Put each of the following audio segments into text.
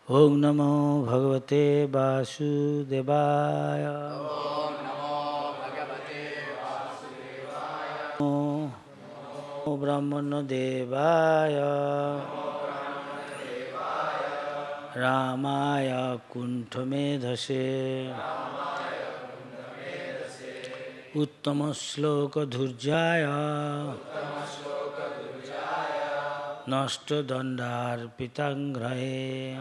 Om Namo Bhagavate Vasudevaya. Om Namo Bhagavate Vasudevaya. Namo Brahmana Devaya. Ramaya Kuntamedhase. Uttama Shloka Dhurjaya. Nashta Dandar Pitangrahe.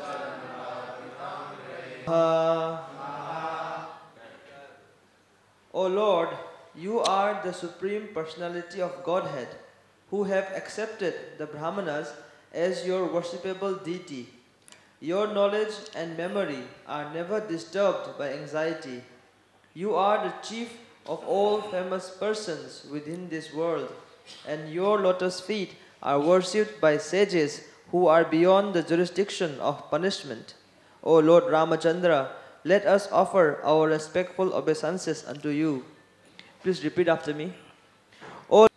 O Lord, you are the Supreme Personality of Godhead, who have accepted the Brahmanas as your worshipable deity. Your knowledge and memory are never disturbed by anxiety. You are the chief of all famous persons within this world, and your lotus feet are worshipped by sages who are beyond the jurisdiction of punishment. O Lord Ramachandra, let us offer our respectful obeisances unto you. Please repeat after me. O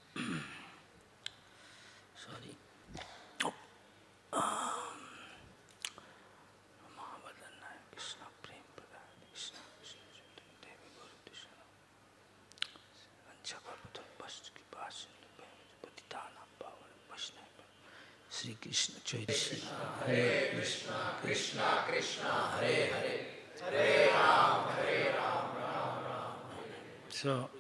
Sorry. Sri Krishna Chaitanya. Hare Krishna, Krishna Krishna, Hare Hare, Hare Ram, Ram Ram. So,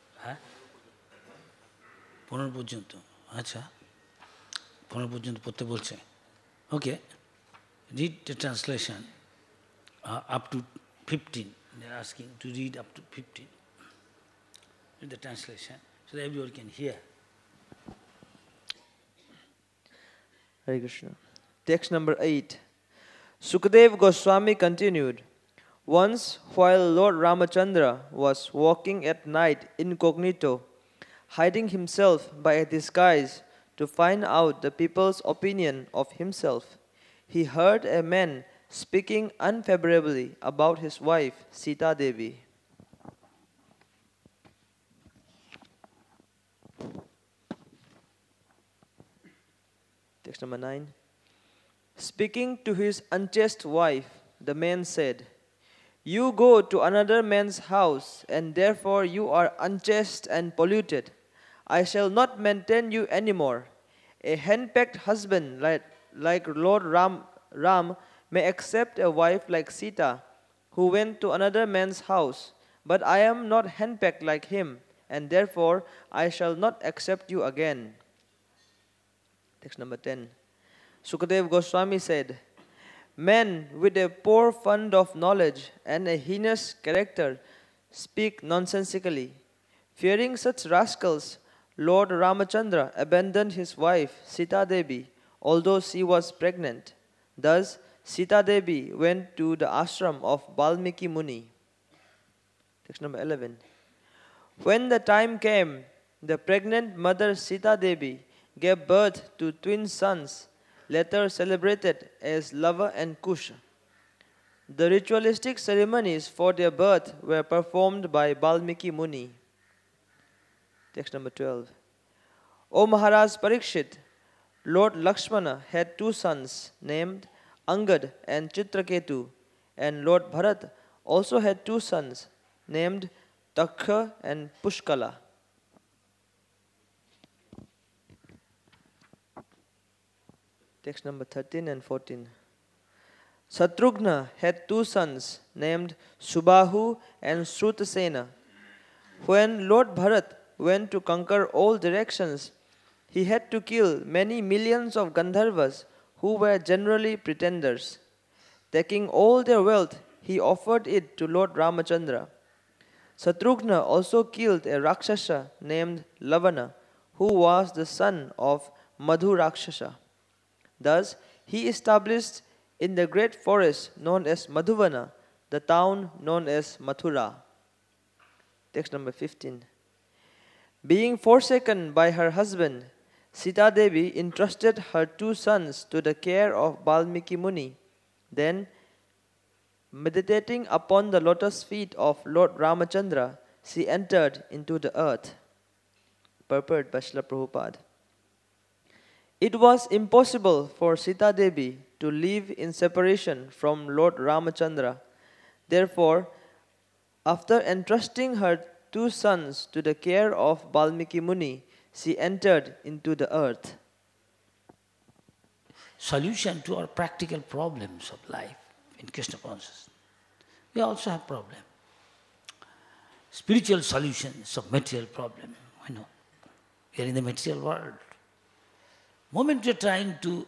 পনেরো পর্যন্ত আচ্ছা পনেরো পর্যন্ত পড়তে বলছে ওকে read the translation up to 15 they are asking to read up to 15 read the translation so that everyone can hear. Hare Krishna. Text number 8. Sukadev Goswami continued, once while Lord Ramachandra was walking at night incognito, hiding himself by a disguise to find out the people's opinion of himself, he heard a man speaking unfavorably about his wife Sita Devi. Text number 9. Speaking to his unchaste wife, the man said, you go to another man's house, and therefore you are unchaste and polluted. I shall not maintain you anymore. A henpecked husband like Lord Ram may accept a wife like Sita, who went to another man's house, but I am not henpecked like him, and therefore I shall not accept you again. Text number 10. Sukadev Goswami said, men with a poor fund of knowledge and a heinous character speak nonsensically. Fearing such rascals, Lord Ramachandra abandoned his wife Sita Devi, although she was pregnant. Thus, Sita Devi went to the ashram of Valmiki Muni. Text number 11. When the time came, the pregnant mother Sita Devi gave birth to twin sons, later celebrated as Lava and Kusha. The ritualistic ceremonies for their birth were performed by Valmiki Muni. Text number 12. O Maharaj Parikshit, Lord Lakshmana had two sons named Angad and Chitraketu, and Lord Bharat also had two sons named Takha and Pushkala. Text number 13 and 14. Satrughna had two sons named Subahu and Shrutasena. When Lord Bharat went to conquer all directions, he had to kill many millions of Gandharvas who were generally pretenders. Taking all their wealth, he offered it to Lord Ramachandra. Satrughna also killed a Rakshasa named Lavana, who was the son of Madhu Rakshasa. Thus, he established in the great forest known as Madhuvana the town known as Mathura. Text number 15. Being forsaken by her husband, Sita Devi entrusted her two sons to the care of Valmiki Muni. Then, meditating upon the lotus feet of Lord Ramachandra, she entered into the earth. Purport by Srila Prabhupada. It was impossible for Sita Devi to live in separation from Lord Ramachandra. Therefore, after entrusting her 2 sons to the care of Valmiki Muni, she entered into the earth. Solution to our practical problems of life in Krishna consciousness. We also have problem. Spiritual solutions of material problem. I know. We are in the material world. Moment you're trying to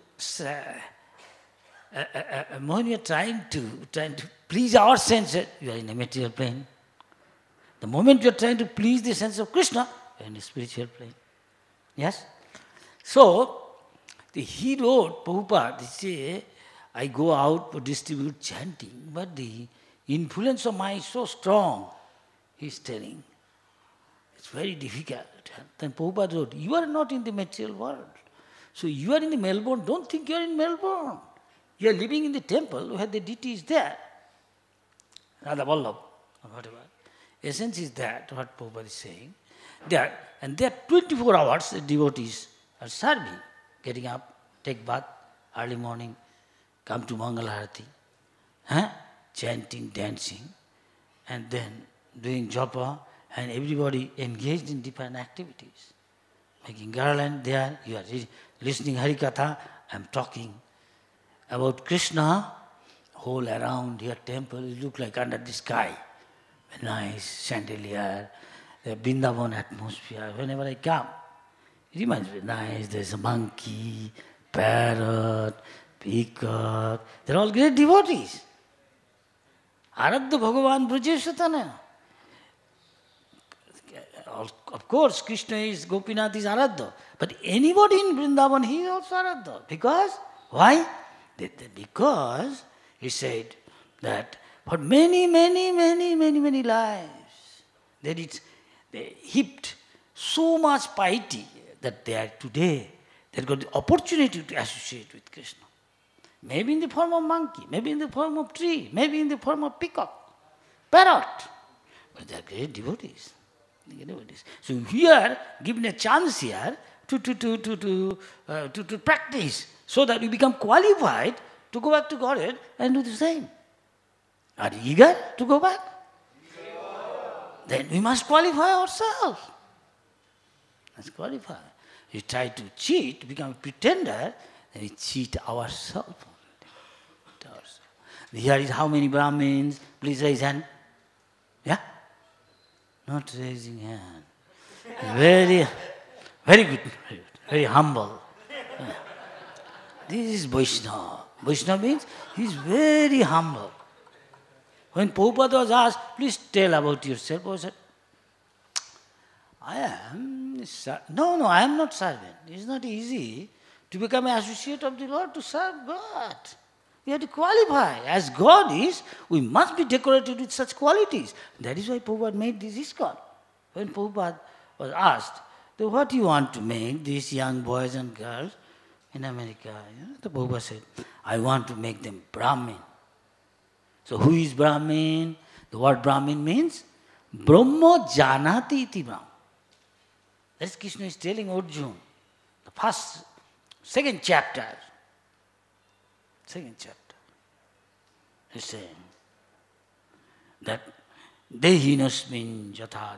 when you're trying to please our senses, you are in a material plane. The moment you're trying to please the sense of Krishna, you're in a spiritual plane. Yes? So, he wrote, Prabhupada, they say, I go out to distribute chanting, but the influence of mind is so strong, he's telling. It's very difficult. Then Prabhupada wrote, you are not in the material world. So you are in the Melbourne, don't think you are in Melbourne. You are living in the temple where the deity is there. Radha Vallabh, or whatever. Essence is that, what Prabhupada is saying. There, and there 24 hours the devotees are serving, getting up, take bath, early morning, come to Mangalarati, chanting, dancing, and then doing japa, and everybody engaged in different activities. Making garland there, you are listening Harikatha, I am talking about Krishna, whole around here temple, it look like under the sky. A nice chandelier, the Vrindavan atmosphere. Whenever I come, it reminds me, nice, there's a monkey, parrot, peacock, they're all great devotees. Aradha Bhagavan Brajeshvatana. Of course, Krishna is, Gopinath is Aradha. But anybody in Vrindavan, he is also Aradha. Because, why? Because he said that for many lives, they heaped so much piety that they are today, they got the opportunity to associate with Krishna. Maybe in the form of monkey, maybe in the form of tree, maybe in the form of peacock, parrot. But they are great devotees. So here, given a chance here to practice, so that we become qualified to go back to Godhead and do the same. Are you eager to go back? Then we must qualify ourselves. Let's qualify. You try to cheat, become a pretender, then we cheat ourselves. Here is how many Brahmins? Please raise hand. Yeah? Not raising hand. Very good. Very humble. Yeah. This is Vaishnava. Vaishnava means he is very humble. When Prabhupada was asked, please tell about yourself, Prabhupada said, I am not servant. It's not easy to become an associate of the Lord to serve God. We have to qualify. As God is, we must be decorated with such qualities. That is why Prabhupada made this ISKCON. When Prabhupada was asked, what do you want to make these young boys and girls in America? The Prabhupada said, I want to make them Brahmin. So who is Brahmin? The word Brahmin means Brahma Janati iti Brahma. That's Krishna is telling Arjuna. The second chapter. He's saying that Dehinasmin Jathade.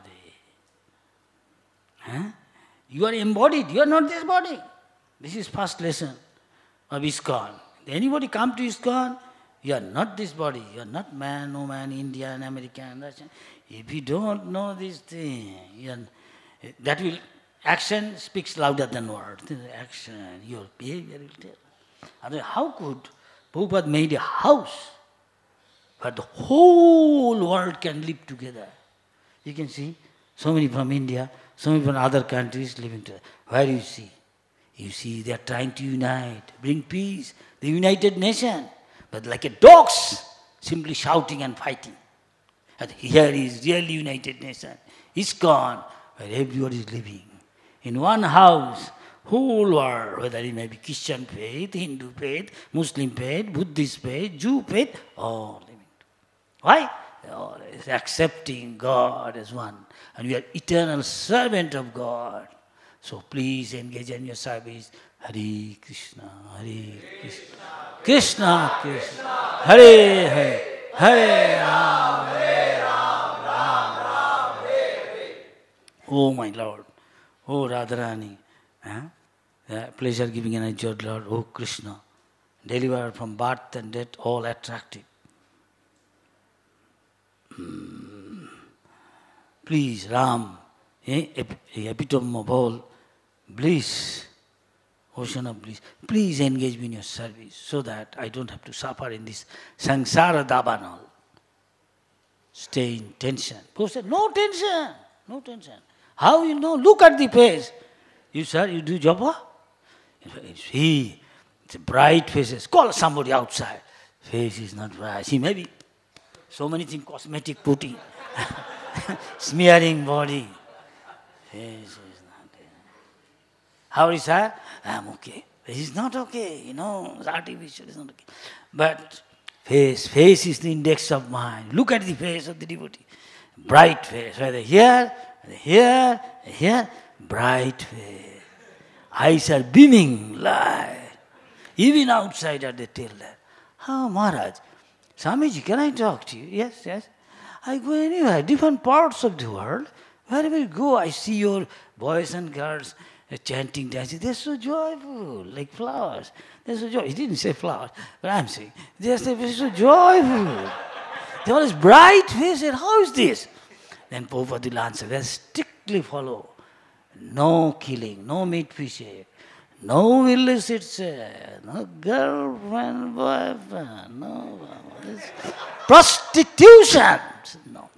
You are embodied, you are not this body. This is first lesson of ISKCON. Anybody come to ISKCON, you are not this body, you are not man, no man, Indian, American, Russian. If you don't know this thing, that will, action speaks louder than words. Action, your behavior will tell. Otherwise, how could Prabhupada made a house where the whole world can live together? You can see so many from India, so many from other countries living together. Where you see? You see they are trying to unite, bring peace, the United Nation. But like a dogs, simply shouting and fighting. And here is really United Nation. ISKCON, where everybody is living. In one house, whole world, whether it may be Christian faith, Hindu faith, Muslim faith, Buddhist faith, Jew faith, all living. Why? They are all accepting God as one. And we are eternal servant of God. So please engage in your service, Hare Krishna, Krishna Krishna, Hare Hare, Hare Ram, Ram Ram, Hare. Oh my Lord, oh Radharani, pleasure giving and enjoyed Lord, oh Krishna, delivered from birth and death, all attractive. Please, Ram, epitome of all bliss, ocean of bliss, please engage me in your service so that I don't have to suffer in this samsara dabanal. Stay in tension. People said, no tension, no tension. How you know? Look at the face. You, sir, you do japa? It's a bright faces. Call somebody outside. Face is not bright. See, maybe so many things, cosmetic putting, smearing body. Face is not there. How is that? I'm okay. He's not okay, it's artificial, it's not okay. But face is the index of mind. Look at the face of the devotee. Bright face, whether here, bright face. Eyes are beaming light. Even outsider they tell that. Oh, Maharaj, Swamiji, can I talk to you? Yes. I go anywhere, different parts of the world. Wherever you go, I see your boys and girls chanting, dancing. They're so joyful, like flowers. They're so joyful. He didn't say flowers, but I'm saying they're so joyful. They always bright face. And how is this? Then Prabhupada will answer, they strictly follow. No killing, no meat fishing, no illicit sex, no girlfriend, boyfriend, no prostitution. No.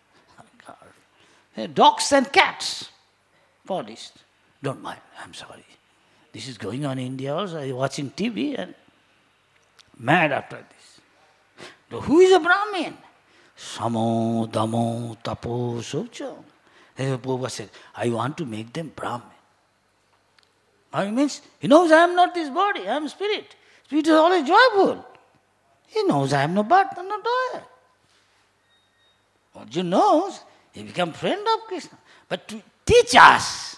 Dogs and cats, polished. Don't mind, I'm sorry. This is going on in India also. I'm watching TV and mad after this. So who is a Brahmin? Samo, Damo, Tapo, Socha. Then Prabhupada said, I want to make them Brahmin. Brahmin means, he knows I am not this body, I am spirit. Spirit is always joyful. He knows I am no birth and no death. Arjuna knows, he become friend of Krishna. But to teach us,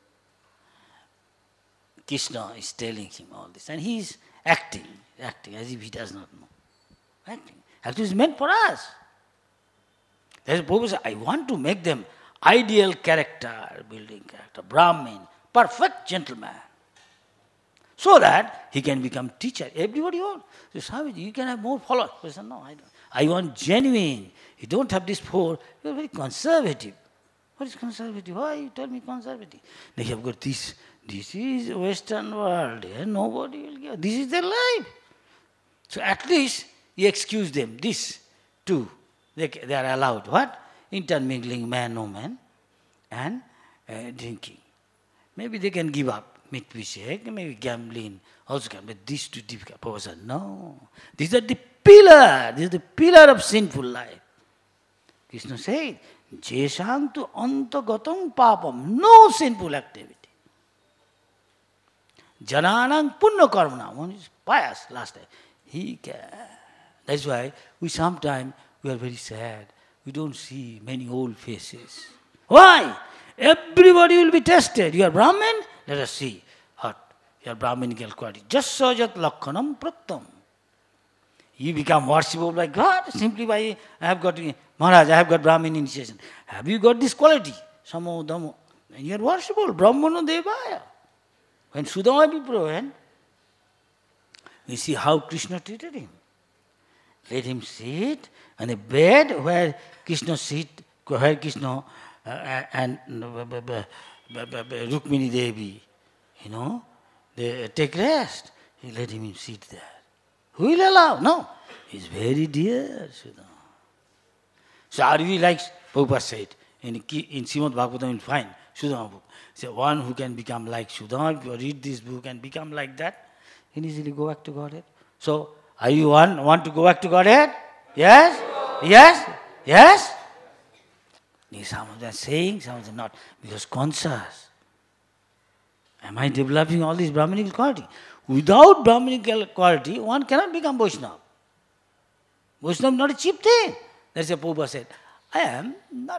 Krishna is telling him all this. And he is acting as if he does not know. Acting is meant for us. That's why Prabhupada said, I want to make them ideal character, building character, Brahmin, perfect gentleman. So that he can become teacher. Everybody wants. So Swamiji, you can have more followers. He said, no, I don't. I want genuine. You don't have this poor. You are very conservative. What is conservative? Why you tell me conservative? They have got this. This is Western world. Here nobody will give. This is their life. So at least you excuse them. This too. They are allowed. What? Intermingling man, no man, and drinking. Maybe they can give up meat fish, maybe gambling also can. But these two difficult. Prabhupada said, no. These are the pillar. This is the pillar of sinful life. Krishna said, Jeshantu antagatam papam. No sinful activity. Jananang punya karmana. One is pious last time. He can. That's why we sometimes we are very sad. We don't see many old faces. Why? Everybody will be tested. You are Brahmin? Let us see what your Brahminical quality. Just sajat lakkhanam praktam. You become worshipable by God simply by, Maharaj, I have got Brahmin initiation. Have you got this quality? Samo, Damo. And you are worshipable. Brahmano devaya. When Sudama Vipra went, we see how Krishna treated him. Let him sit on a bed where Krishna and Rukmini Devi, they take rest. He let him sit there. Who will allow? No. He's very dear, Sudama. So are we like Prabhupada said, in Srimad Bhagavatam you'll find Sudama book. So one who can become like Sudama, if you read this book and become like that, can easily go back to Godhead. So, are you want to go back to Godhead? Yes? Yes? Yes? Some of them are saying, some of them not. Because conscious. Am I developing all this Brahminical quality? Without Brahminical quality, one cannot become Vaishnava. Vaishnava is not a cheap thing. That's why Prabhupada said, I am not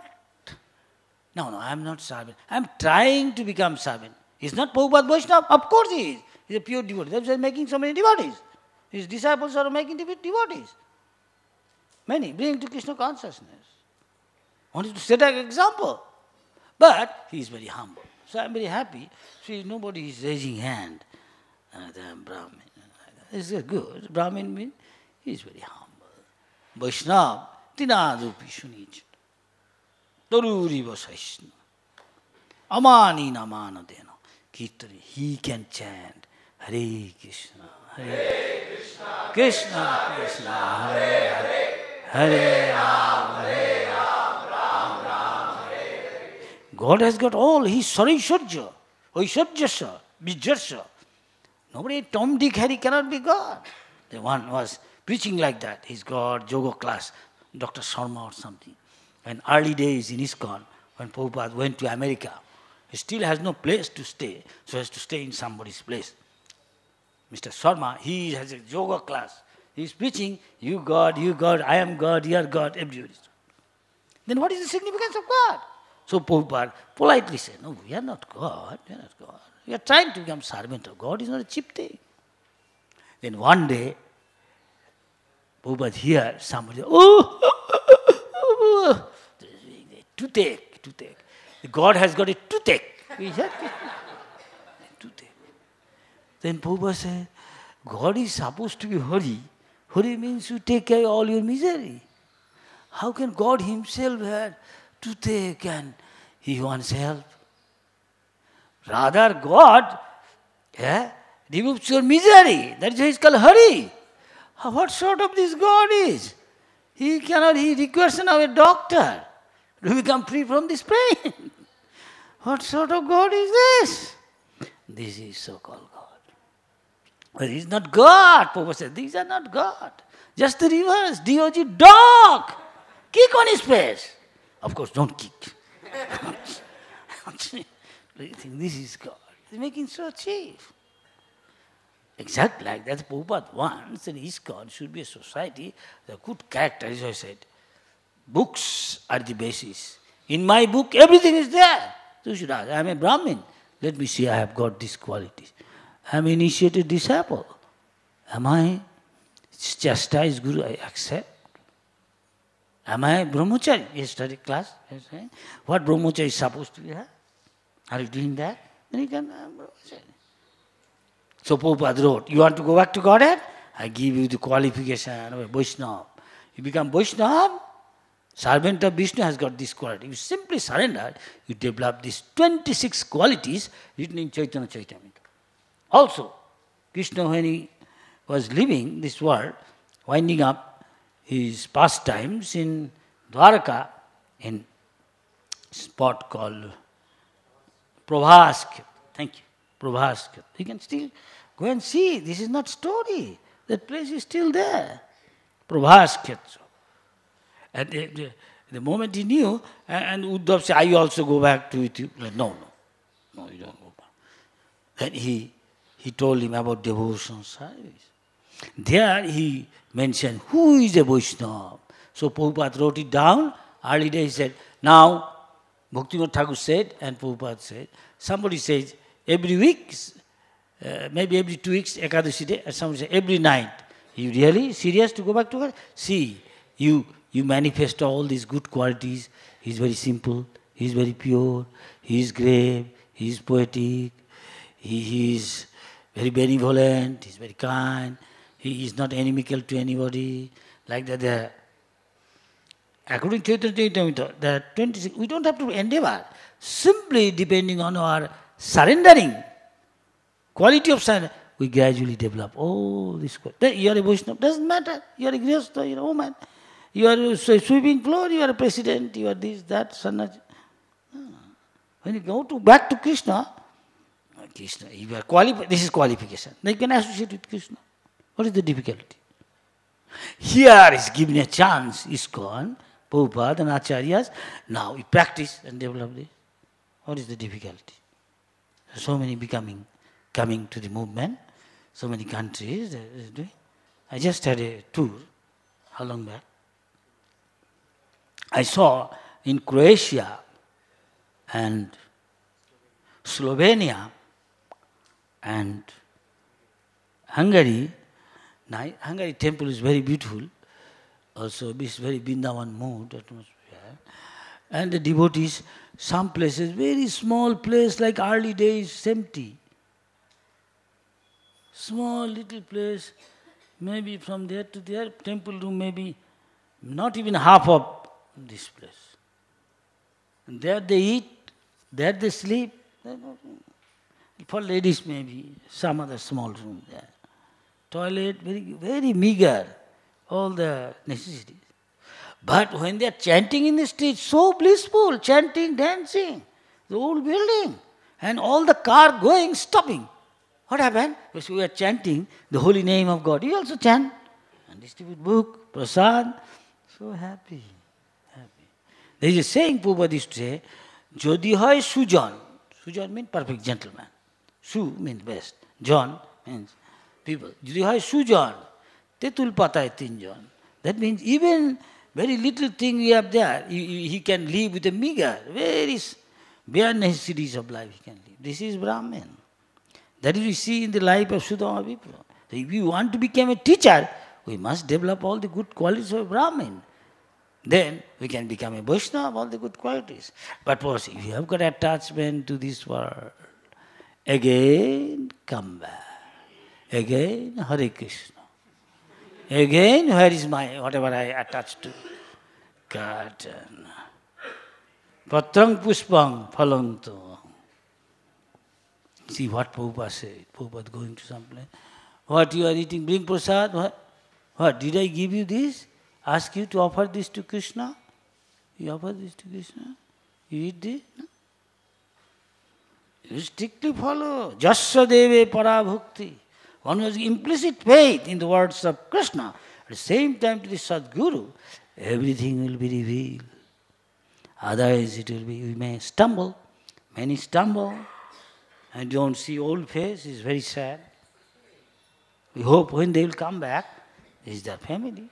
servant. I am trying to become servant. Is not Prabhupada Vaishnava? Of course he is. He's a pure devotee. That's why he's making so many devotees. His disciples are making devotees. Many, bringing to Krishna consciousness. Wanted to set an example. But he is very humble. So I'm very happy. See, nobody is raising hand. I'm Brahmin. This is good. Brahmin means he is very humble. Vaishnava, tinadupi sunij. Daruri vasaishna. Amani namana dena. Kirtani. He can chant Hare Krishna. Hare Krishna. Krishna Krishna. Hare Hare. Hare Ram. Hare Ram. Ram Ram. Hare Hare. God has got all. He is Sarishwarja. Oishwarjasya. Bijasya. Nobody, Tom, Dick, Harry cannot be God. The one was preaching like that. His God, yoga class, Dr. Sharma or something. In early days in ISKCON, when Prabhupada went to America, he still has no place to stay, so he has to stay in somebody's place. Mr. Sharma, he has a yoga class. He is preaching, you God, I am God, you are God, everybody is God. Then what is the significance of God? So Prabhupada politely said, no, we are not God, we are not God. We are trying to become servant of God. It's not a cheap thing. Then one day, Prabhupada hears somebody, toothache. God has got a toothache. Toothache. Then Prabhupada said, God is supposed to be Hari. Hari means you take care of all your misery. How can God himself have toothache and he wants help? Rather, God removes your misery. That is why he is called Hari. What sort of this God is? He requires now a doctor to become free from this pain. What sort of God is this? This is so-called God. But he is not God. Prabhupada said, these are not God. Just the reverse. DOG, dog. Kick on his face. Of course, don't kick. You think this is God. He's making so cheap. Exactly like that. Prabhupada wants that ISKCON should be a society with good character, as I said. Books are the basis. In my book, everything is there. So you should ask, I am a Brahmin. Let me see, I have got these qualities. I am an initiated disciple. Am I chastised Guru? I accept. Am I brahmachari? Yesterday class. What brahmachari is supposed to be? Are you doing that? Then you can brahmachari. So Prabhupada wrote, you want to go back to Godhead? I give you the qualification of a Vaishnava. You become Vaishnava, servant of Vishnu has got this quality. You simply surrender, you develop these 26 qualities written in Chaitanya Charitamrita. Also, Krishna, when he was leaving this world, winding up his pastimes in Dwaraka, in a spot called Prabhasket. Thank you. Prabhasket. You can still go and see. This is not story. That place is still there. Prabhasket. And the moment he knew, and Uddhav said, I also go back to it. No, you don't go back. Then he told him about devotion service. There he mentioned, who is a Vaishnava? So Prabhupada wrote it down. Early day he said, now, Bhaktivinoda Thakur said, and Prabhupada said, somebody says, every week, maybe every 2 weeks, Ekadashi day, and somebody says, every night. You really serious to go back to God? See, you manifest all these good qualities. He is very simple, he is very pure, he is grave, he is poetic, he is very benevolent, he is very kind, he is not inimical to anybody. Like that, according to Chaitanya Charitamrita, there are 26, we don't have to endeavor. Simply depending on our surrendering, quality of surrender, we gradually develop. Oh, this quality. You are a Vaishnava, doesn't matter. You are a Grihastha, you are a woman. You are a sweeping floor, you are a president, you are this, that, Sannaji. When you go back to Krishna, you are qualified. This is qualification. Then you can associate with Krishna. What is the difficulty? Here is given a chance, ISKCON, Prabhupada and Acharyas. Now we practice and develop this. What is the difficulty? So many coming to the movement, so many countries doing. I just had a tour. How long back? I saw in Croatia and Slovenia and Hungary, Hungary temple is very beautiful. Also, it's very Vrindavan mood atmosphere. And the devotees, some places, very small place like early days, empty. Small little place, maybe from there to there, temple room maybe not even half of this place. And there they eat, there they sleep. For ladies maybe, some other small room there. Toilet, very, very meager, all the necessities. But when they are chanting in the street, so blissful, chanting, dancing, the old building, and all the car going, stopping. What happened? Because we are chanting the holy name of God. You also chant and distribute book, prasad. So happy, happy. There is a saying Prabhupada used to say, Jodi hoy sujan. Sujan means perfect gentleman. Su means best. Jan means people. Jodi hoy sujan. Tetul patay tinjan. That means even very little thing we have there, he can live with a meager, very bare necessities of life he can live. This is Brahmin. That is we see in the life of Sudama people. So if we want to become a teacher, we must develop all the good qualities of Brahmin. Then we can become a Vaishnava, all the good qualities. But if you have got attachment to this world, again come back. Again Hare Krishna. Again, where is my, whatever I attached to? Curtain. Patrang puspang phalanto. See what Prabhupada said. Prabhupada going to some place. What you are eating? Bring prasad. What? Did I give you this? Ask you to offer this to Krishna? You offer this to Krishna? You eat this? No? You strictly follow. Jasya deve para bhakti. One has implicit faith in the words of Krishna. At the same time to the Sadguru, everything will be revealed. Otherwise it will be, we may stumble. Many stumble and don't see old face, is very sad. We hope when they will come back, is their family.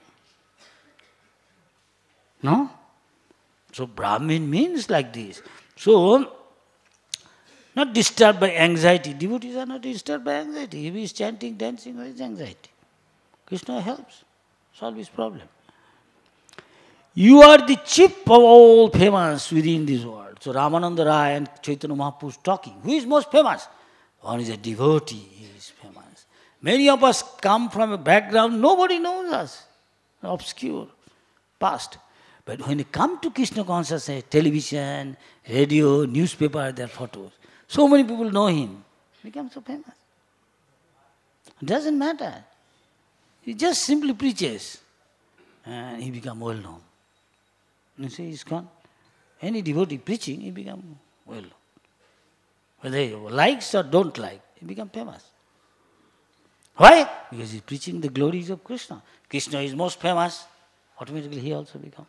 No? So Brahmin means like this. So, not disturbed by anxiety. Devotees are not disturbed by anxiety. If he is chanting, dancing, what is anxiety? Krishna helps solve his problem. You are the chief of all famous within this world. So Ramananda Rai and Chaitanya Mahaprabhu talking. Who is most famous? One is a devotee, he is famous. Many of us come from a background, nobody knows us. Obscure, past. But when you come to Krishna consciousness, television, radio, newspaper, their photos, so many people know him. He becomes so famous. It doesn't matter. He just simply preaches. And he becomes well known. You see, he's gone. Any devotee preaching, he becomes well known. Whether he likes or don't like, he becomes famous. Why? Because he's preaching the glories of Krishna. Krishna is most famous. Automatically he also becomes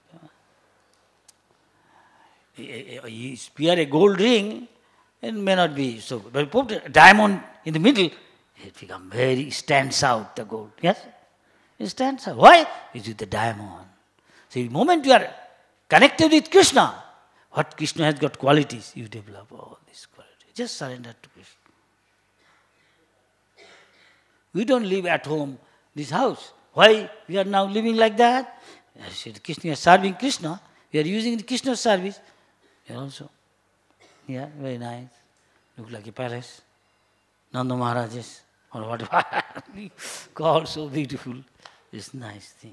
famous. He spear a gold ring, it may not be so good. But you put a diamond in the middle, it becomes stands out, the gold. Yes? It stands out. Why? It's with the diamond. So the moment you are connected with Krishna, what Krishna has got qualities, you develop all these qualities. Just surrender to Krishna. We don't live at home, this house. Why we are now living like that? Krishna is serving Krishna. We are using the Krishna service. Here also. Yeah, very nice. Look like a palace. Nanda Maharaj's or whatever. God, so beautiful. This nice thing.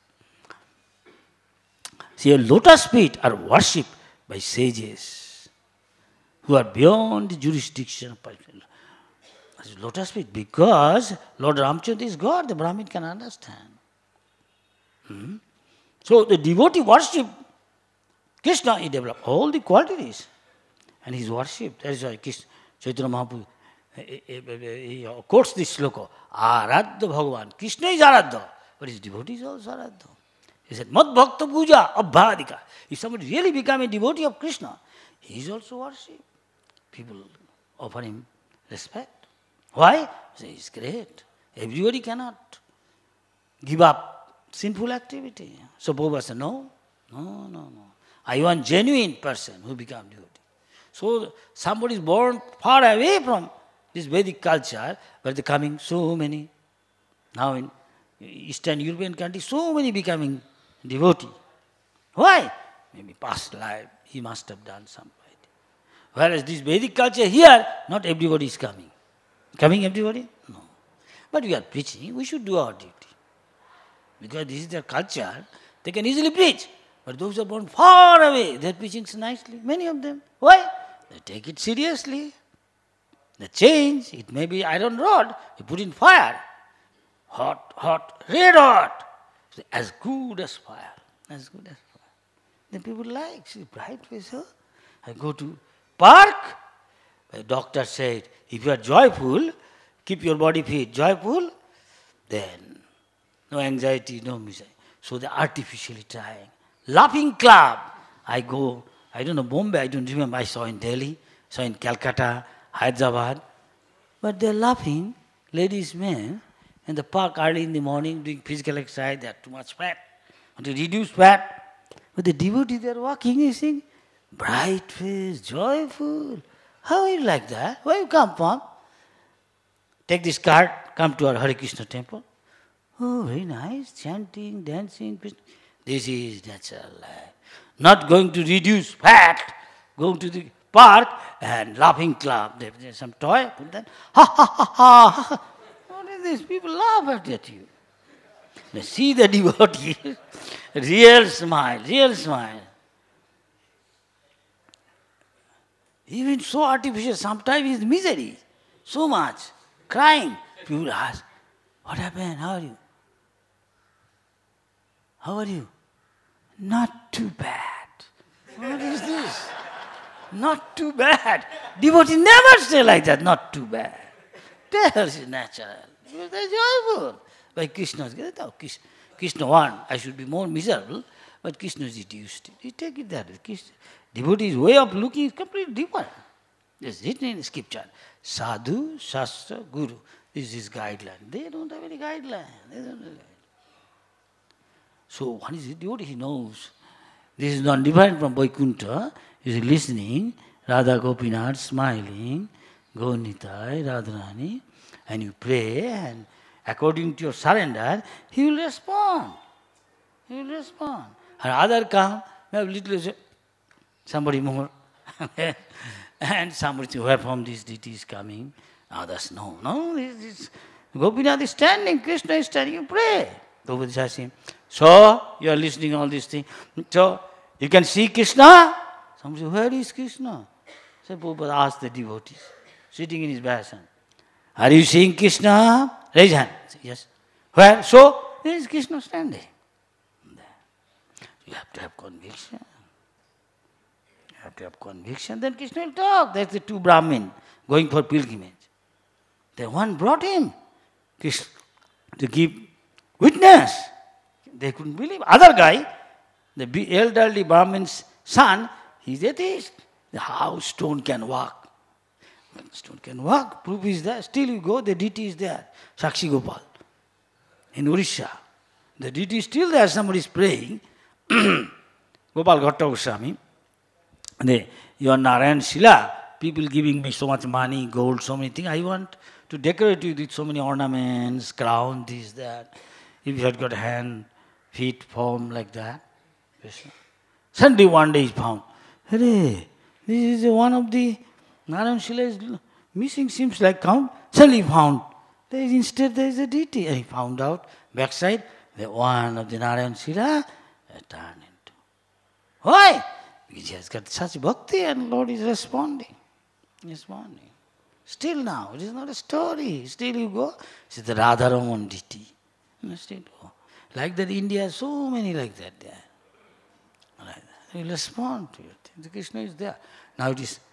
See, lotus feet are worshipped by sages who are beyond the jurisdiction of person. Lotus feet, because Lord Ramchandra is God, the Brahmin can understand. So the devotee worship Krishna, he developed all the qualities. And he is worshipped. That is why Chaitanya Mahaprabhu he quotes this sloka, Aradha Bhagavan. Krishna is Aradha, but his devotee is also Aradha. He said, Mad Bhakta Puja Abhadika. If somebody really become a devotee of Krishna, he is also worshipped. People offer him respect. Why? He is great. Everybody cannot give up sinful activity. So Prabhupada said, no. I want genuine person who become devotee. So somebody is born far away from this Vedic culture, but they coming so many Now in Eastern European countries, so many becoming devotee. Why? Maybe past life, he must have done some right. Whereas this Vedic culture here, not everybody is coming. Coming everybody? No. But we are preaching, we should do our duty. Because this is their culture, they can easily preach. But those who are born far away, they are preaching so nicely, many of them. Why? They take it seriously. They change, it may be iron rod, you put in fire. Hot, red hot. So as good as fire, as good as fire. Then people like, see, bright face, huh? I go to park, the doctor said, if you are joyful, keep your body fit, joyful, then no anxiety, no misery. So they artificially trying. Laughing club, I go, I don't know, Bombay, I don't remember, I saw in Delhi, saw in Calcutta, Hyderabad, but they're laughing, ladies, men, in the park early in the morning doing physical exercise, they are too much fat, want to reduce fat. But the devotees, they are walking, you see, bright face, joyful. How are you like that? Where you come from? Take this card, come to our Hare Krishna temple. Oh, very nice, chanting, dancing. This is natural life. Not going to reduce fat, going to the park and laughing club. There's some toy, put that, ha ha ha ha. What is this? People laugh at you. Now see the devotee, real smile, real smile. Even so artificial, sometimes it's misery, so much, crying. People ask, what happened? How are you? How are you? Not too bad. What is this? Not too bad. Devotee never say like that, not too bad. Theirs is natural. They're joyful. By Krishna's grace, Krishna want, I should be more miserable, but Krishna is reduced. You take it that way. Devotee's way of looking is completely different. It's written in scripture. Sadhu, Shastra, Guru. This is guideline. They don't have any guideline. So one is a devotee, he knows. This is not different from Vaikuntha. He is listening, Radha Gopinath smiling, Gaunitai, Radharani, and you pray, and according to your surrender, he will respond. He will respond. And other come, maybe little, somebody more, and somebody where from this deity is coming. Others, no, this Gopinath is standing, Krishna is standing, you pray. Gopinath asks him, so you are listening all these things. So you can see Krishna? Somebody says, where is Krishna? So Prabhupada asked the devotees, sitting in his basin, are you seeing Krishna? Raise hand. Yes. Where? So there is Krishna standing. You have to have conviction. You have to have conviction, then Krishna will talk. That's the two Brahmin going for pilgrimage. The one brought him Krishna to give witness. They couldn't believe. Other guy, the elderly Brahmin's son, he's atheist. How stone can walk? Stone can walk. Proof is there. Still you go, the deity is there. Sakshi Gopal in Orissa. The deity is still there. Somebody is praying. Gopal Ghatta Goswami. Your Narayan Shila, people giving me so much money, gold, so many things. I want to decorate you with so many ornaments, crown, this, that. If you had got hand, feet, form like that. Suddenly one day he found, hey, this is one of the Narayan Shila is missing, seems like count. Suddenly he found, there is a deity. And he found out, backside, the one of the Narayan Shila turned into. Why? Because he has got such bhakti and Lord is responding. Still now, it is not a story. Still you go, it's the Radharaman deity. Still go. Like that India, so many like that there. Like that. They will respond to it. The Krishna is there. Now it is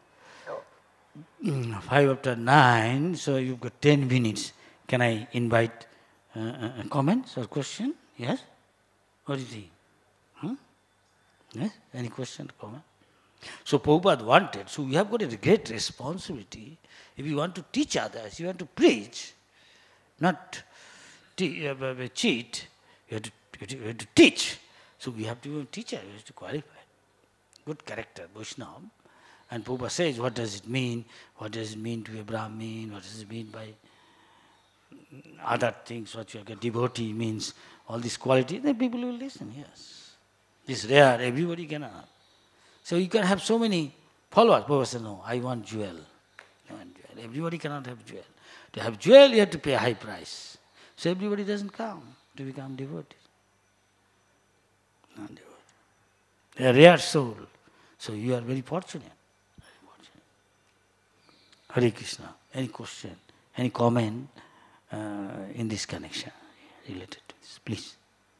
9:05, so you've got 10 minutes. Can I invite comments or question? Yes? What do you think? Yes? Any question or comment? So Prabhupada wanted, so we have got a great responsibility. If you want to teach others, you want to preach, not cheat, you have to teach. So we have to be a teacher, we have to qualify. Good character, Vaishnava. And Prabhupada says, what does it mean? What does it mean to be a Brahmin? What does it mean by other things, what you get devotee means all this quality, then people will listen, yes. It's rare, everybody cannot. So you can have so many followers. Prabhupada said, no, I want jewel. I want jewel. Everybody cannot have jewel. To have jewel, you have to pay a high price. So everybody doesn't come to become devotee. Not devotee. They are rare soul. So you are very fortunate. Very fortunate. Hare Krishna. Any question, any comment in this connection related to this, please.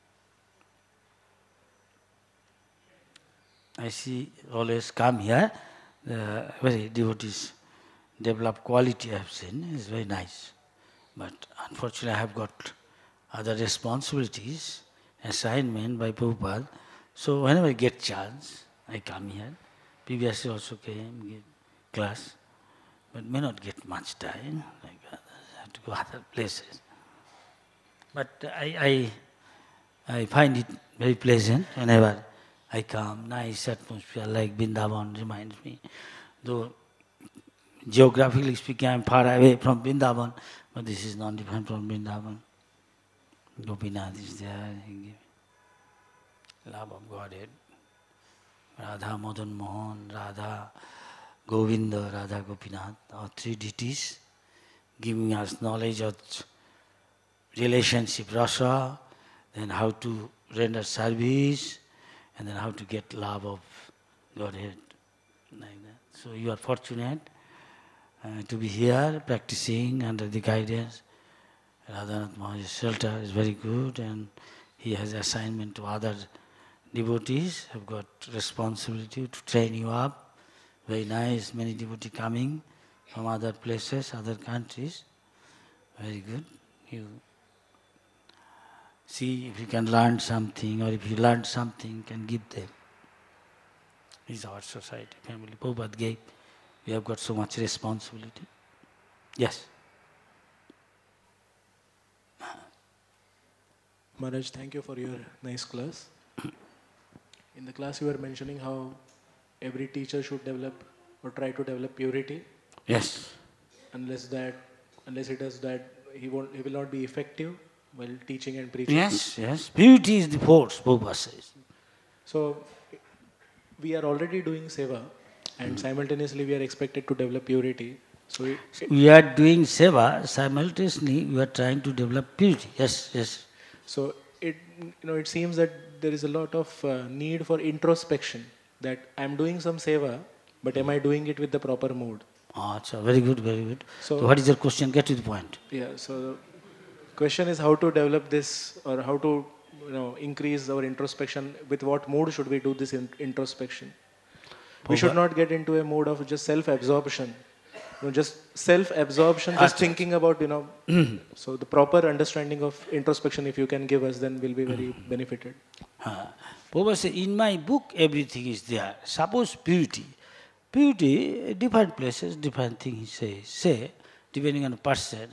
I see always come here, very devotees develop quality I have seen, is very nice. But unfortunately I have got other responsibilities, assignment by Prabhupada. So whenever I get chance, I come here. Previously also came, give class, but may not get much time, like others, I have to go other places. But I find it very pleasant whenever I come, nice atmosphere like Vrindavan reminds me. Though geographically speaking I am far away from Vrindavan, but this is not different from Vrindavan. Gopinath is there, he gives love of Godhead. Radha Madan Mohan, Radha Govinda, Radha Gopinath, our three deities, giving us knowledge of relationship rasa, then how to render service, and then how to get love of Godhead, like that. So you are fortunate to be here practicing under the guidance. Radhanath Maharaj's shelter is very good, and he has assignment to other devotees, have got responsibility to train you up. Very nice, many devotees coming from other places, other countries. Very good. You see if you can learn something, or if you learn something, can give them. This is our society, family. Prabhupada gave. We have got so much responsibility. Yes. Maharaj, thank you for your nice class. In the class you were mentioning how every teacher should develop or try to develop purity. Yes. Unless he does that, he will not be effective while teaching and preaching. Yes, yes. Purity is the force, Prabhupada says. So we are already doing seva, and simultaneously we are expected to develop purity. So we are doing seva, simultaneously we are trying to develop purity. Yes, yes. So it seems that there is a lot of need for introspection, that I am doing some seva, but am I doing it with the proper mood? So very good, very good. So what is your question? Get to the point. Yeah, so the question is how to develop this, or how to increase our introspection. With what mood should we do this introspection? We should not get into a mood of just self-absorption. Just self-absorption, just thinking about, so the proper understanding of introspection, if you can give us, then we'll be very benefited. Prabhupada says, in my book, everything is there. Suppose purity. Purity, different places, different things say, depending on the person.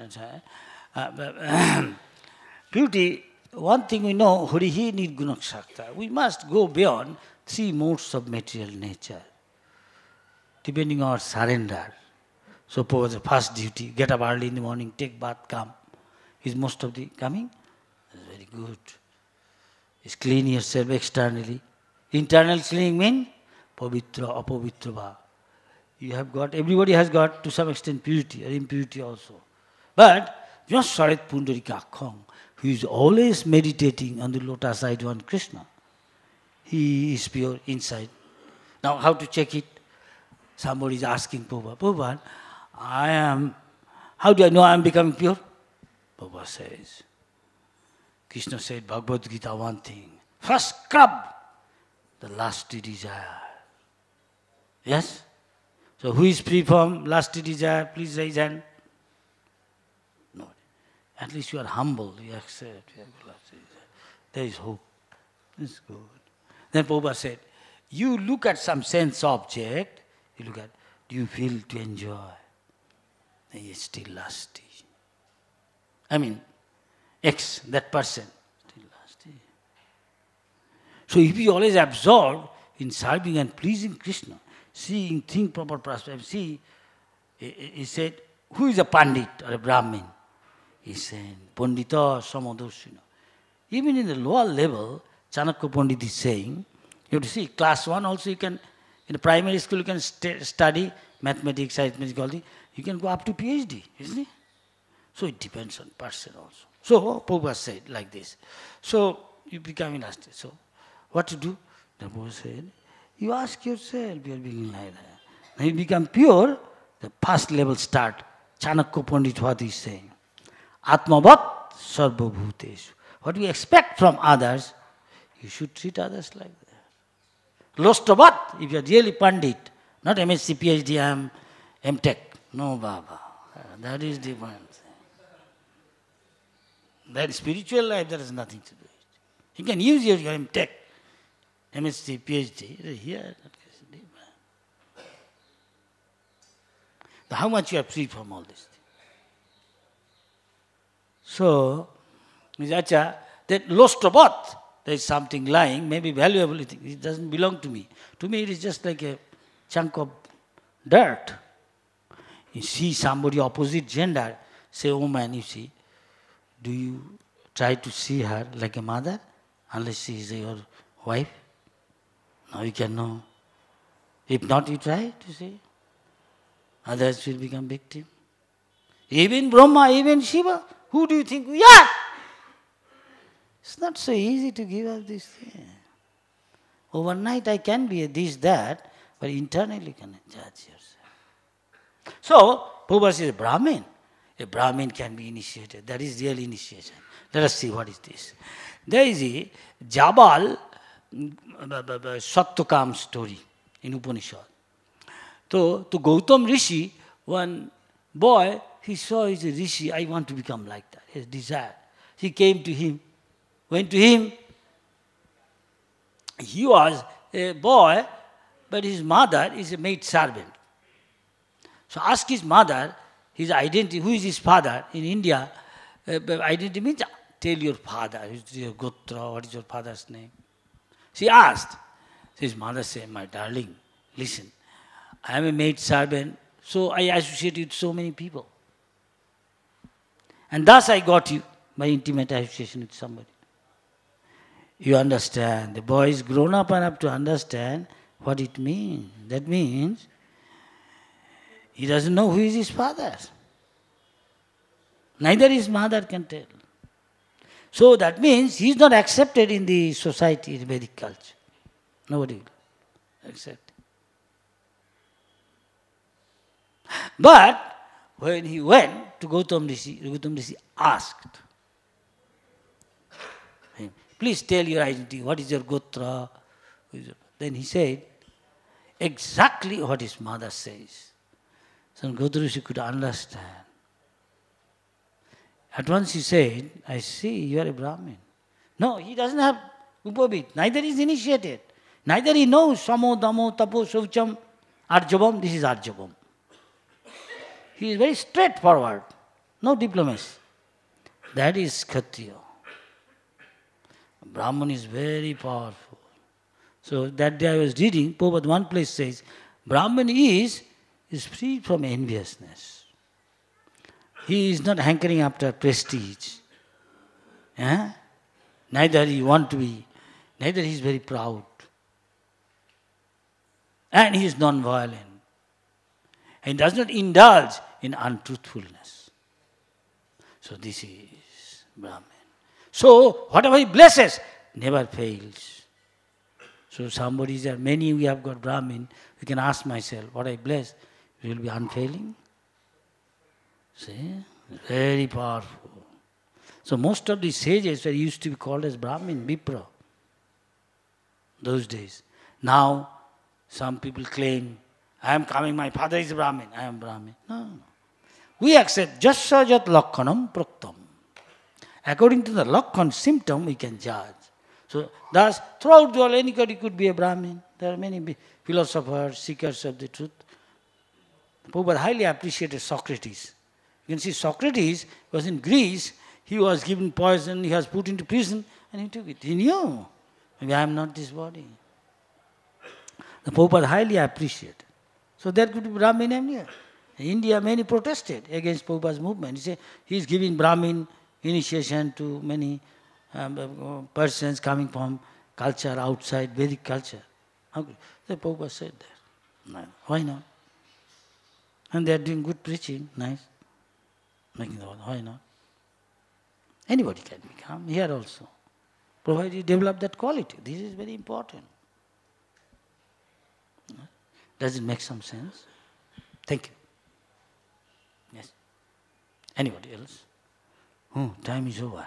Purity, one thing we know, Harihi Nirgunak Shakta. We must go beyond 3 modes of material nature, depending on our surrender. So the first duty, get up early in the morning, take bath, come. Is most of the coming? That's very good. Is clean yourself externally. Internal cleaning means pavitra, apavitra bhava. You have got, everybody has got to some extent purity or impurity also. But just Sarit Pundarika Akhang, who is always meditating on the lotus eyed one Krishna, he is pure inside. Now how to check it? Somebody is asking Prabhupada, how do I know I am becoming pure? Prabhupada says, Krishna said, Bhagavad Gita, one thing. First scrub the lusty desire. Yes? So who is free from lusty desire? Please raise hand. No. At least you are humble, you accept. You have lusty desire. There is hope. It's good. Then Prabhupada said, you look at some sense object, you look at, do you feel to enjoy? Then he is still lusty. I mean, X, that person, still lusty. So if you always absorb in serving and pleasing Krishna, seeing, think proper perspective, see, he said, who is a Pandit or a Brahmin? He's saying, Pandita Samadoshina. Even in the lower level, Chanakya Pandit is saying, you have to see, class 1 also you can, in the primary school you can study mathematics, arithmetic, you can go up to PhD, isn't it? So it depends on person also. So Prabhupada said like this. So you become elastic. So what to do? The Prabhupada said, you ask yourself, you are being like that. When you become pure, the first level start. Chanakya Pandit what is saying. Atmavat sarva bhuteshu. What we expect from others, you should treat others like that. Lostavat, if you are really Pandit, not MSc, PhD, M.Tech. No, Baba. That is different. That spiritual life, there is nothing to do with it. You can use your M.Tech, MSc, PhD. Here, how much you are free from all this thing. So, Acha, that lost about, there is something lying, maybe valuable, it doesn't belong to me. To me, it is just like a chunk of dirt. You see somebody opposite gender, say, oh man, you see, do you try to see her like a mother, unless she is your wife? Now you can know. If not, you try to see. Others will become victim. Even Brahma, even Shiva, who do you think we are? It's not so easy to give up this thing. Overnight I can be a this, that, but internally you cannot judge yourself. So, Prabhupada says Brahmin. A Brahmin can be initiated. That is real initiation. Let us see what is this. There is a Jabal Satyakam story in Upanishad. So, to Gautam Rishi, one boy, he saw he's a Rishi, I want to become like that. His desire. He came to him, went to him. He was a boy, but his mother is a maid servant. So ask his mother, his identity, who is his father in India. Identity means tell your father, who is your Gotra, what is your father's name. She asked. So his mother said, my darling, listen, I am a maid servant, so I associate with so many people. And thus I got you, by intimate association with somebody. You understand, the boy is grown up enough to understand what it means. That means, he doesn't know who is his father. Neither his mother can tell. So that means he is not accepted in the society, in Vedic culture. Nobody will accept. But when he went to Gautam Rishi asked him, please tell your identity, what is your Gotra? Then he said exactly what his mother says. So Gautam Rishi could understand. At once he said, I see, you are a Brahmin. No, he doesn't have Upabit, neither is initiated. Neither he knows Samo, Damo, Tapo, Shaucham, Arjavam, this is Arjavam. He is very straightforward, no diplomacy. That is Kshatriya. Brahman is very powerful. So that day I was reading, Prabhupada one place says, Brahman is free from enviousness. He is not hankering after prestige. Neither he want to be, neither he is very proud. And he is non-violent. And does not indulge in untruthfulness. So this is Brahman. So whatever he blesses never fails. So somebody is there, many we have got Brahmin, we can ask myself, what I bless, will be unfailing? See, very powerful. So most of the sages were used to be called as Brahmin, Vipra, those days. Now, some people claim, I am coming, my father is Brahmin, I am Brahmin. No. We accept Jasya Jat Lakkhanam Praktam. According to the Lakkhan symptom, we can judge. So, thus, throughout the world, anybody could be a Brahmin. There are many philosophers, seekers of the truth. Prabhupada highly appreciated Socrates. You can see Socrates was in Greece, he was given poison, he was put into prison, and he took it. He knew, maybe I am not this body. The Prabhupada highly appreciated. So there could be Brahmin anywhere. In India, many protested against Prabhupada's movement. He said he is giving Brahmin initiation to many persons coming from culture outside Vedic culture. How could the Prabhupada said that? No. Why not? And they are doing good preaching, nice. Making the world, why not? Anybody can become, here also. Provided you develop that quality. This is very important. Does it make some sense? Thank you. Yes. Anybody else? Oh, time is over.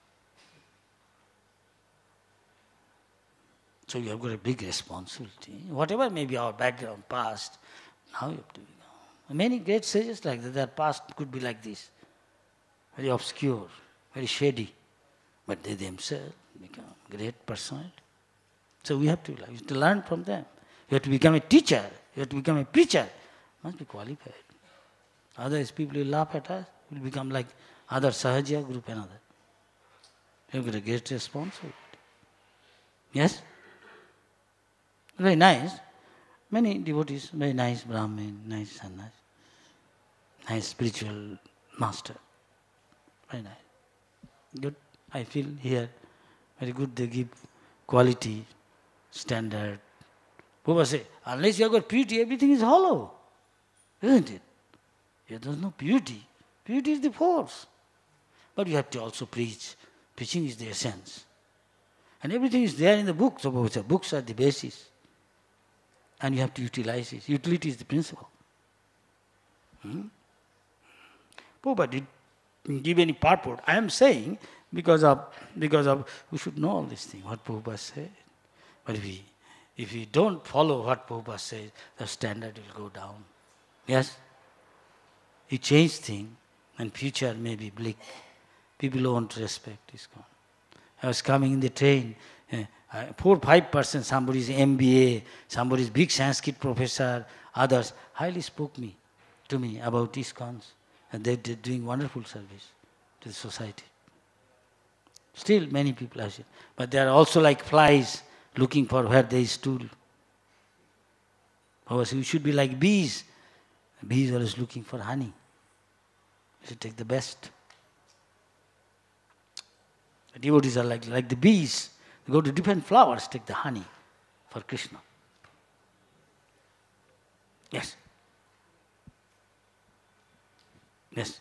So you have got a big responsibility. Whatever may be our background, past, now you have to become. Many great sages like that, their past could be like this. Very obscure, very shady. But they themselves become great personality. So we have to learn from them. You have to become a teacher. You have to become a preacher. Must be qualified. Otherwise people will laugh at us. Will become like other Sahaja group and other. You have got a great responsibility. Yes? Very nice. Many devotees, very nice Brahmin, nice sannyas, nice spiritual master. Very nice. Good. I feel here very good. They give quality, standard. Prabhupada say, unless you have got purity, everything is hollow. Isn't it? If there is no purity, purity is the force. But you have to also preach. Preaching is the essence. And everything is there in the books. So Prabhupada said, books are the basis. And you have to utilize it. Utility is the principle. Prabhupada didn't give any purport. I am saying because of we should know all these things, what Prabhupada said. But if we don't follow what Prabhupada says, the standard will go down. Yes? He changed things and future may be bleak. People won't respect ISKCON. I was coming in the train, 4-5%, somebody is MBA, somebody is big Sanskrit professor, others highly spoke to me about ISKCONs. And they're doing wonderful service to the society. Still many people are here. But they are also like flies looking for where there is stool. Otherwise, we should be like bees. Bees are always looking for honey. We should take the best. The devotees are like the bees. They go to different flowers, take the honey for Krishna. Yes. Yes.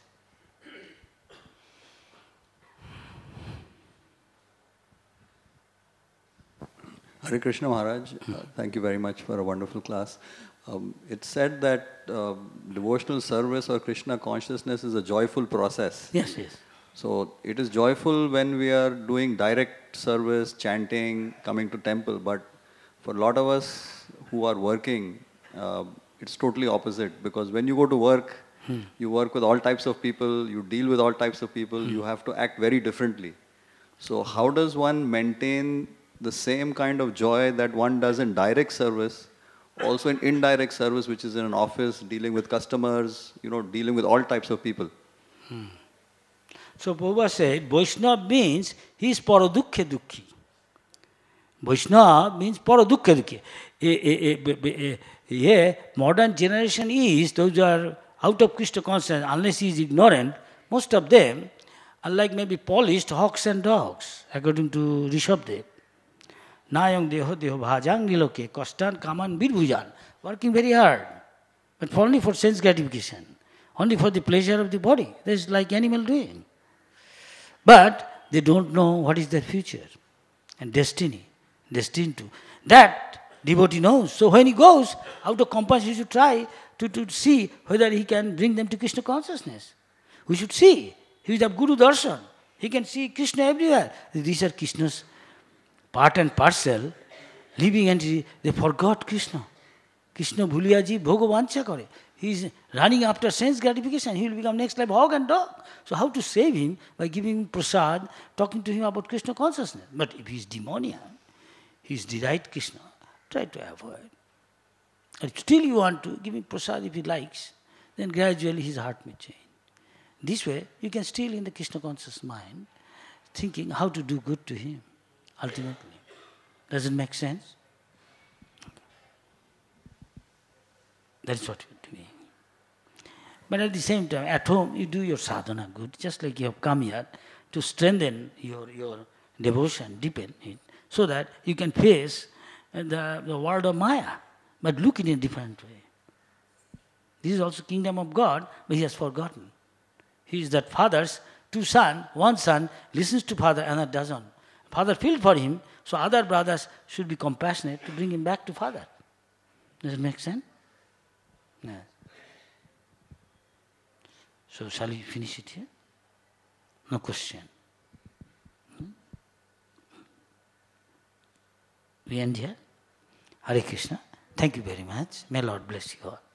Hare Krishna Maharaj, thank you very much for a wonderful class. It's said that devotional service or Krishna consciousness is a joyful process. Yes, yes. So it is joyful when we are doing direct service, chanting, coming to temple, but for a lot of us who are working, it's totally opposite, because when you go to work, you work with all types of people, you deal with all types of people, you have to act very differently. So how does one maintain the same kind of joy that one does in direct service, also in indirect service, which is in an office, dealing with customers, dealing with all types of people? So Prabhupada said, Vaishnava means he is paradukkha dukkhi. Vaishnava means paradukkha dukkhi. Yeah, modern generation is, those who are out of Krishna consciousness, unless he is ignorant, most of them are like maybe polished hawks and dogs, according to Rishabdev. Nayang deho deho bhajang niloke, kostan kaman birbhujan, working very hard, but only for sense gratification, only for the pleasure of the body. That is like animal doing. But they don't know what is their future and destiny, destined to. That devotee knows. So when he goes out of compassion, he should try to see whether he can bring them to Krishna consciousness. We should see. He is a Guru Darshan. He can see Krishna everywhere. These are Krishna's part and parcel, living entity. They forgot Krishna. Krishna bhuliya ji bhogovancha kare. He is running after sense gratification. He will become next life hog and dog. So how to save him? By giving him prasad, talking to him about Krishna consciousness. But if he is demoniac, he is derived Krishna, try to avoid. If still you want to give him prasad if he likes, then gradually his heart may change. This way, you can still in the Krishna conscious mind, thinking how to do good to him, ultimately. Does it make sense? That's what we are doing. But at the same time, at home, you do your sadhana good, just like you have come here to strengthen your devotion, deepen it, so that you can face the world of Maya, but look in a different way. This is also kingdom of God, but he has forgotten. He is that father's two sons, one son listens to father, another doesn't. Father feel for him, so other brothers should be compassionate to bring him back to father. Does it make sense? Yes. So shall we finish it here? No question. We end here. Hare Krishna. Thank you very much. May Lord bless you all.